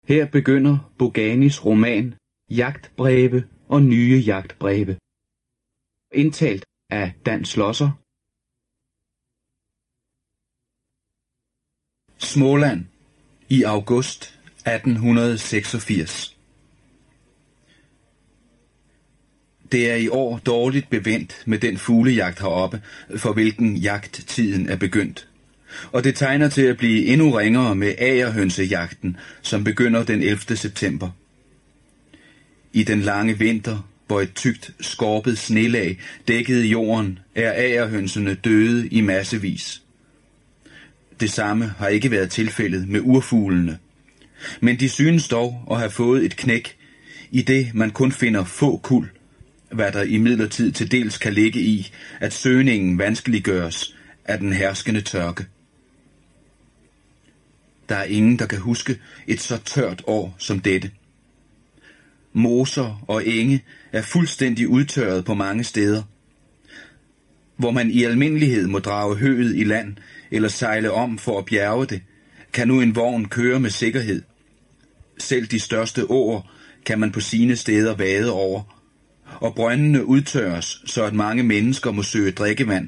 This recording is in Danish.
Her begynder Boganis roman Jagtbreve og nye jagtbreve. Indtalt af Dan Schlosser. Småland i august 1886. Det er i år dårligt bevendt med den fuglejagt heroppe, for hvilken jagttiden er begyndt. Og det tegner til at blive endnu ringere med agerhønsejagten, som begynder den 11. september. I den lange vinter, hvor et tykt, skorpet snelag dækkede jorden, er agerhønsene døde i massevis. Det samme har ikke været tilfældet med urfuglene. Men de synes dog at have fået et knæk, i det man kun finder få kuld, hvad der imidlertid til dels kan ligge i, at søgningen vanskeliggøres af den herskende tørke. Der er ingen, der kan huske et så tørt år som dette. Moser og enge er fuldstændig udtørret på mange steder. Hvor man i almindelighed må drage høet i land eller sejle om for at bjerge det, kan nu en vogn køre med sikkerhed. Selv de største åer kan man på sine steder vade over, og brøndene udtørres, så at mange mennesker må søge drikkevand